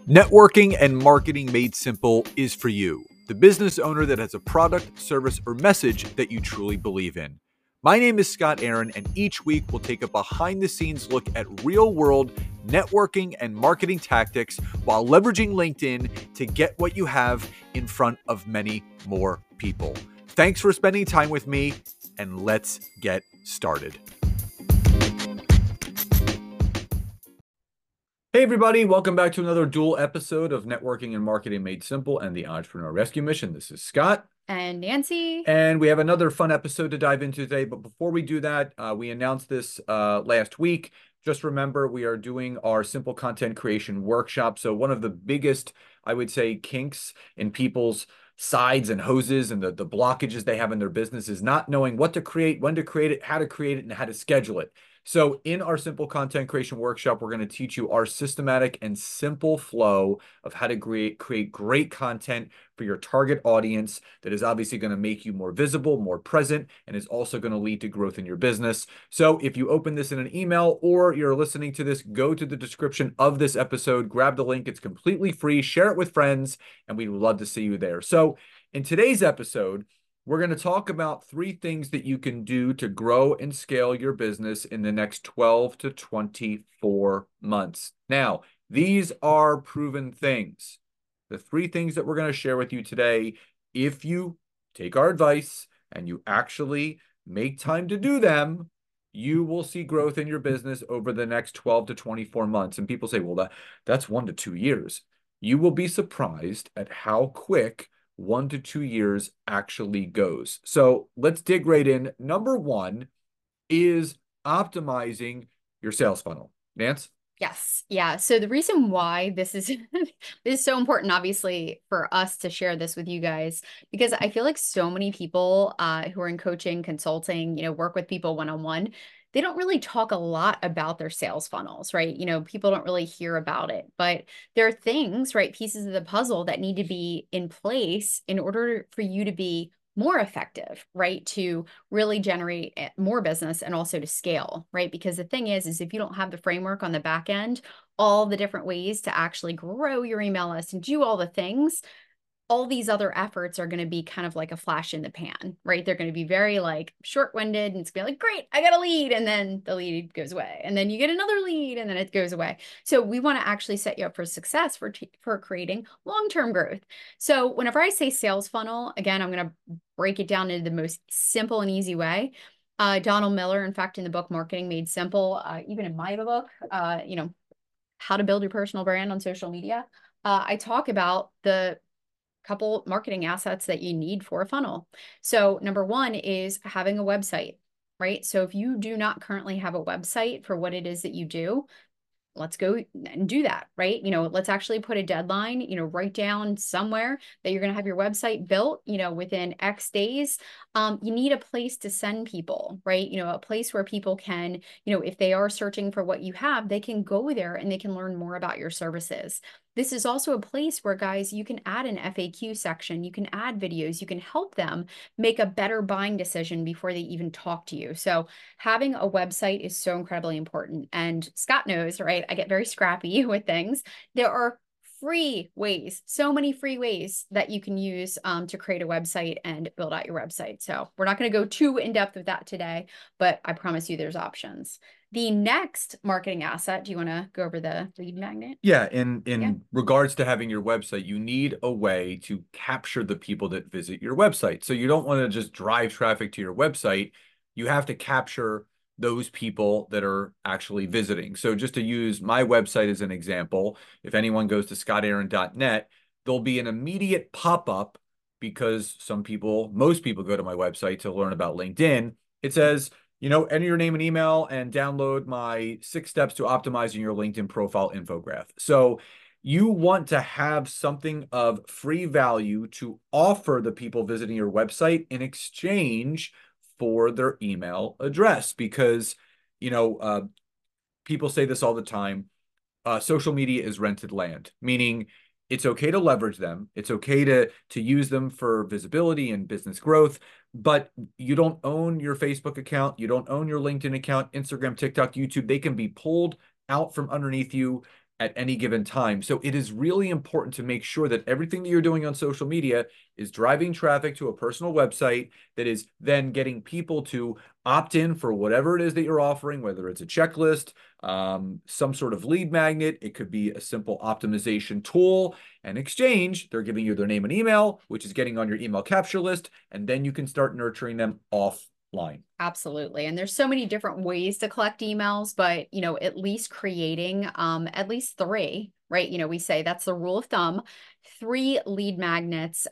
Networking and Marketing Made Simple is for you, the business owner that has a product, service, or message that you truly believe in. My name is Scott Aaron, and each week we'll take a behind the scenes look at real world networking and marketing tactics while leveraging LinkedIn to get what you have in front of many more people. Thanks for spending time with me, and let's get started. Hey everybody, welcome back to another dual episode of Networking and Marketing Made Simple and the Entrepreneur Rescue Mission. This is Scott. And Nancy. And we have another fun episode to dive into today. But before we do that, we announced this last week. Just remember, we are doing our simple content creation workshop. So one of the biggest, I would say, kinks in people's sides and hoses and the blockages they have in their business is not knowing what to create, when to create it, how to create it, and how to schedule it. So in our simple content creation workshop, we're going to teach you our systematic and simple flow of how to create great content for your target audience that is obviously going to make you more visible, more present, and is also going to lead to growth in your business. So if you open this in an email or you're listening to this, go to the description of this episode, grab the link. It's completely free. Share it with friends, and we'd love to see you there. So in today's episode, we're going to talk about 3 things that you can do to grow and scale your business in the next 12 to 24 months. Now, these are proven things. The 3 things that we're going to share with you today, if you take our advice and you actually make time to do them, you will see growth in your business over the next 12 to 24 months. And people say, well, that's 1 to 2 years. You will be surprised at how quick 1 to 2 years actually goes. So let's dig right in. Number 1 is optimizing your sales funnel. Nance? Yes. Yeah. So the reason why this is this is so important, obviously, for us to share this with you guys, because I feel like so many people who are in coaching, consulting, work with people one-on-one, they don't really talk a lot about their sales funnels, right? People don't really hear about it, but there are things, right? Pieces of the puzzle that need to be in place in order for you to be more effective, right? To really generate more business and also to scale, right? Because the thing is if you don't have the framework on the back end, all the different ways to actually grow your email list and do all the things, all these other efforts are going to be kind of like a flash in the pan, right? They're going to be very like short-winded, and it's going to be like, great, I got a lead. And then the lead goes away. And then you get another lead and then it goes away. So we want to actually set you up for success for creating long-term growth. So whenever I say sales funnel, again, I'm going to break it down into the most simple and easy way. Donald Miller, in fact, in the book Marketing Made Simple, even in my book, How to Build Your Personal Brand on Social Media, I talk about the couple marketing assets that you need for a funnel. So number 1 is having a website, right? So if you do not currently have a website for what it is that you do, let's go and do that, right? Let's actually put a deadline, write down somewhere that you're going to have your website built, within X days. You need a place to send people, right? A place where people can, if they are searching for what you have, they can go there and they can learn more about your services. This is also a place where, guys, you can add an FAQ section, you can add videos, you can help them make a better buying decision before they even talk to you. So having a website is so incredibly important. And Scott knows, right? I get very scrappy with things. There are free ways, so many free ways that you can use to create a website and build out your website. So we're not going to go too in depth with that today, but I promise you there's options. The next marketing asset, do you want to go over the lead magnet? Yeah, in regards to having your website, you need a way to capture the people that visit your website. So you don't want to just drive traffic to your website. You have to capture those people that are actually visiting. So just to use my website as an example, if anyone goes to scottaaron.net, there'll be an immediate pop-up because most people go to my website to learn about LinkedIn. It says, enter your name and email and download my 6 steps to optimizing your LinkedIn profile infographic. So you want to have something of free value to offer the people visiting your website in exchange for their email address, because, people say this all the time. Social media is rented land, meaning it's okay to leverage them. It's okay to use them for visibility and business growth, but you don't own your Facebook account. You don't own your LinkedIn account, Instagram, TikTok, YouTube. They can be pulled out from underneath you at any given time. So it is really important to make sure that everything that you're doing on social media is driving traffic to a personal website that is then getting people to opt in for whatever it is that you're offering, whether it's a checklist, some sort of lead magnet. It could be a simple optimization tool. And exchange, they're giving you their name and email, which is getting on your email capture list, and then you can start nurturing them offline. Absolutely. And there's so many different ways to collect emails, but at least creating at least three, right? We say that's the rule of thumb, three lead magnets.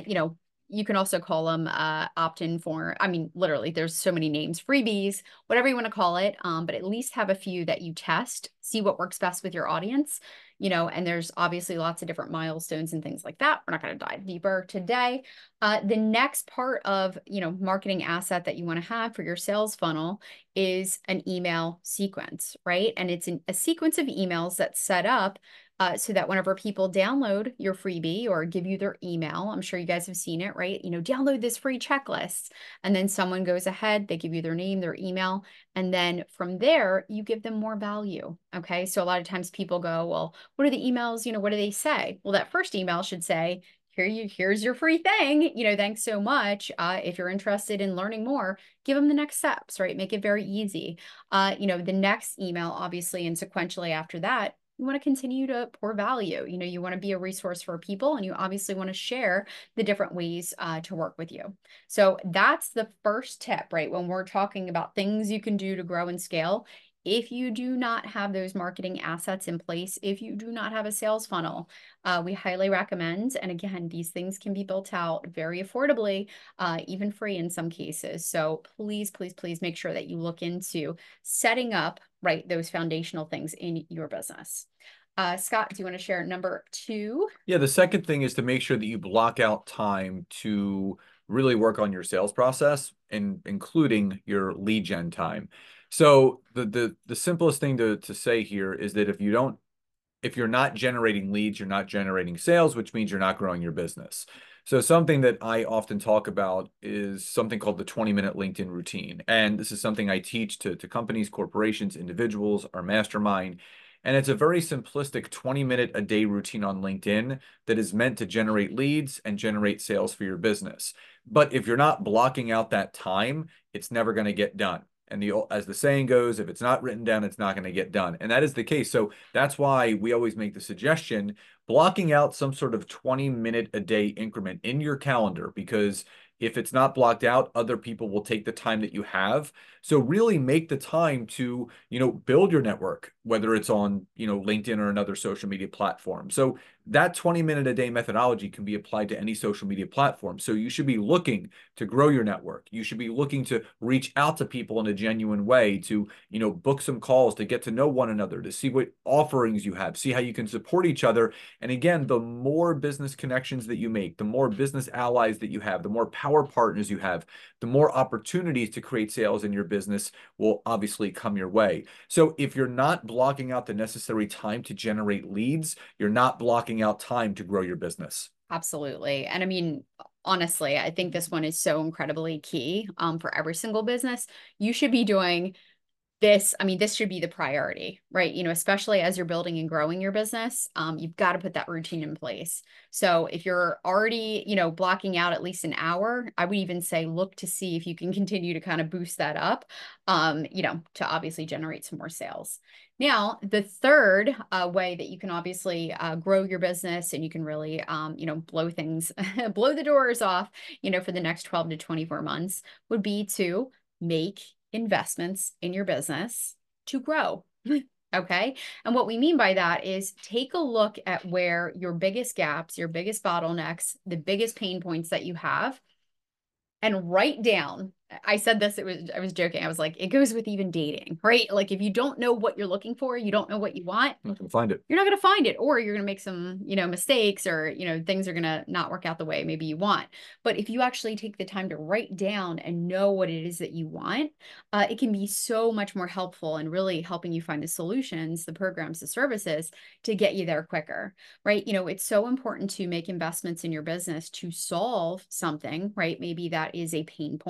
You can also call them opt-in for, I mean, literally, there's so many names, freebies, whatever you want to call it, but at least have a few that you test, see what works best with your audience, and there's obviously lots of different milestones and things like that. We're not going to dive deeper today. The next part of, marketing asset that you want to have for your sales funnel is an email sequence, right? And it's a sequence of emails that's set up so that whenever people download your freebie or give you their email, I'm sure you guys have seen it, right? Download this free checklist. And then someone goes ahead, they give you their name, their email, and then from there, you give them more value. Okay. So a lot of times people go, well, what are the emails? What do they say? Well, that first email should say, here's your free thing. Thanks so much. If you're interested in learning more, give them the next steps, right? Make it very easy. The next email, obviously, and sequentially after that, you want to continue to pour value. You want to be a resource for people, and you obviously want to share the different ways to work with you. So that's the first tip, right? When we're talking about things you can do to grow and scale. If you do not have those marketing assets in place, if you do not have a sales funnel, we highly recommend. And again, these things can be built out very affordably, even free in some cases. So please, please, please make sure that you look into setting up, right, those foundational things in your business. Scott, do you want to share number 2? Yeah, the second thing is to make sure that you block out time to really work on your sales process, and including your lead gen time. So the simplest thing to say here is that if you're not generating leads, you're not generating sales, which means you're not growing your business. So something that I often talk about is something called the 20-minute LinkedIn routine. And this is something I teach to companies, corporations, individuals, our mastermind. And it's a very simplistic 20-minute a day routine on LinkedIn that is meant to generate leads and generate sales for your business. But if you're not blocking out that time, it's never going to get done. And as the saying goes, if it's not written down, it's not going to get done. And that is the case. So that's why we always make the suggestion, blocking out some sort of 20-minute a day increment in your calendar, because if it's not blocked out, other people will take the time that you have. So really make the time to, build your network, whether it's on, LinkedIn or another social media platform. So that 20-minute a day methodology can be applied to any social media platform. So you should be looking to grow your network. You should be looking to reach out to people in a genuine way, to, book some calls, to get to know one another, to see what offerings you have, see how you can support each other. And again, the more business connections that you make, the more business allies that you have, the more power partners you have, the more opportunities to create sales in your business will obviously come your way. So if you're not blocking out the necessary time to generate leads, you're not blocking out time to grow your business. Absolutely. And I mean, honestly, I think this one is so incredibly key for every single business. You should be doing this. I mean, this should be the priority, right? Especially as you're building and growing your business, you've got to put that routine in place. So if you're already, blocking out at least an hour, I would even say, look to see if you can continue to kind of boost that up, to obviously generate some more sales. Now, the third way that you can obviously grow your business and you can really, blow things, blow the doors off, for the next 12 to 24 months would be to make investments in your business to grow. Okay. And what we mean by that is take a look at where your biggest gaps, your biggest bottlenecks, the biggest pain points that you have, and write down. I said this, I was joking. I was like, it goes with even dating, right? Like if you don't know what you're looking for, you don't know what you want, You're not going to find it. You're not going to find it, or you're going to make some, mistakes, or, things are going to not work out the way maybe you want. But if you actually take the time to write down and know what it is that you want, it can be so much more helpful and really helping you find the solutions, the programs, the services to get you there quicker, right? It's so important to make investments in your business to solve something, right? Maybe that is a pain point.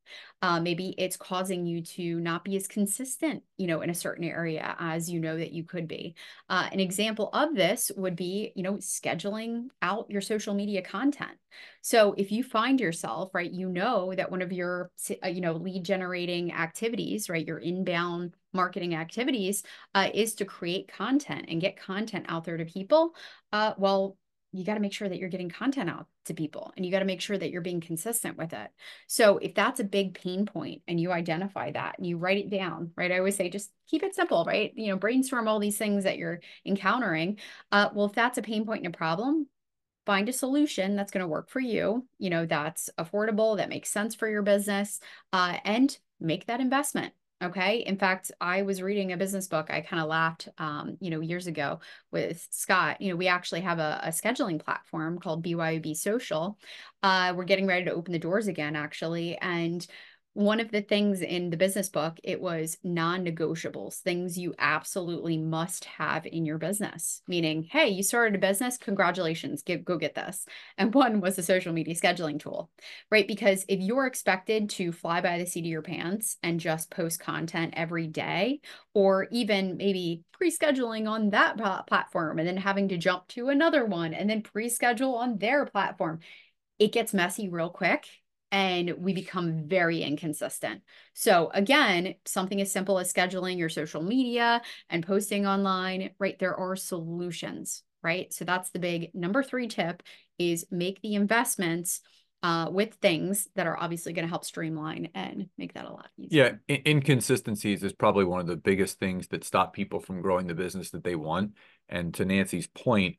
Maybe it's causing you to not be as consistent, in a certain area as you know that you could be. An example of this would be, scheduling out your social media content. So if you find yourself, right, that one of your, lead generating activities, right, your inbound marketing activities is to create content and get content out there to people, well, you got to make sure that you're getting content out to people, and you got to make sure that you're being consistent with it. So if that's a big pain point and you identify that and you write it down, right? I always say, just keep it simple, right? Brainstorm all these things that you're encountering. Well, if that's a pain point and a problem, find a solution that's going to work for you, that's affordable, that makes sense for your business, and make that investment. Okay. In fact, I was reading a business book. I kind of laughed, years ago with Scott. We actually have a scheduling platform called BYOB Social. We're getting ready to open the doors again, actually. And one of the things in the business book, it was non-negotiables, things you absolutely must have in your business. Meaning, hey, you started a business, congratulations, go get this. And one was a social media scheduling tool, right? Because if you're expected to fly by the seat of your pants and just post content every day, or even maybe pre-scheduling on that platform and then having to jump to another one and then pre-schedule on their platform, it gets messy real quick and we become very inconsistent. So again, something as simple as scheduling your social media and posting online, right? There are solutions, right? So that's the big number 3 tip, is make the investments with things that are obviously going to help streamline and make that a lot easier. Yeah, inconsistencies is probably one of the biggest things that stop people from growing the business that they want. And to Nancy's point,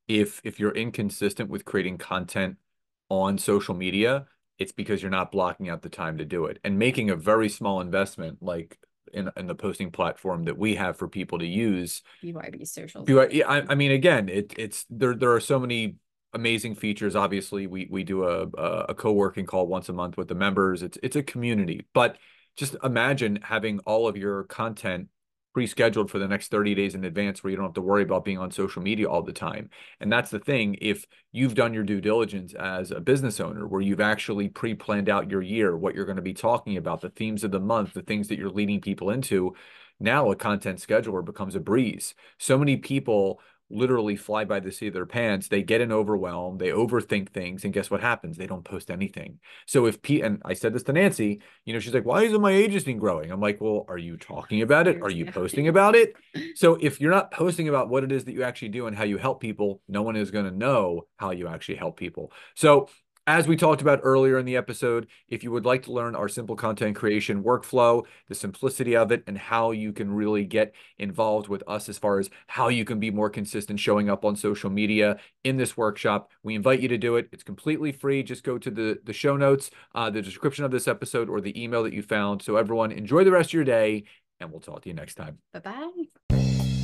if you're inconsistent with creating content on social media, it's because you're not blocking out the time to do it. And making a very small investment, like in the posting platform that we have for people to use, BYB Social. I mean, again, it's there are so many amazing features. Obviously, we do a co-working call once a month with the members. It's a community, but just imagine having all of your content pre-scheduled for the next 30 days in advance, where you don't have to worry about being on social media all the time. And that's the thing. If you've done your due diligence as a business owner, where you've actually pre-planned out your year, what you're going to be talking about, the themes of the month, the things that you're leading people into, now a content scheduler becomes a breeze. So many people literally fly by the seat of their pants. They get in overwhelmed, they overthink things, and guess what happens? They don't post anything. So and I said this to Nancy, she's like, why isn't my agency growing? I'm like, well, are you talking about it? Are you posting about it? So if you're not posting about what it is that you actually do and how you help people, no one is going to know how you actually help people. So as we talked about earlier in the episode, if you would like to learn our simple content creation workflow, the simplicity of it, and how you can really get involved with us as far as how you can be more consistent showing up on social media in this workshop, we invite you to do it. It's completely free. Just go to the show notes, the description of this episode, or the email that you found. So everyone, enjoy the rest of your day, and we'll talk to you next time. Bye-bye.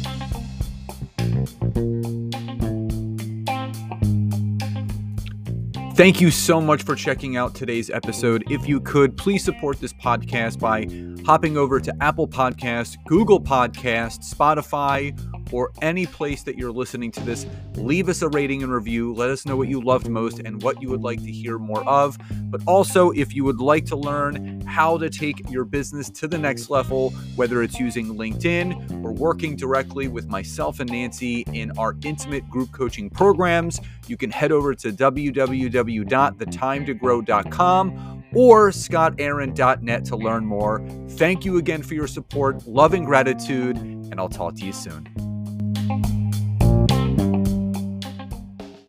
Thank you so much for checking out today's episode. If you could, please support this podcast by hopping over to Apple Podcasts, Google Podcasts, Spotify, or any place that you're listening to this. Leave us a rating and review. Let us know what you loved most and what you would like to hear more of. But also, if you would like to learn how to take your business to the next level, whether it's using LinkedIn or working directly with myself and Nancy in our intimate group coaching programs, you can head over to www.thetimetogrow.com or scottaaron.net to learn more. Thank you again for your support, love, and gratitude, and I'll talk to you soon.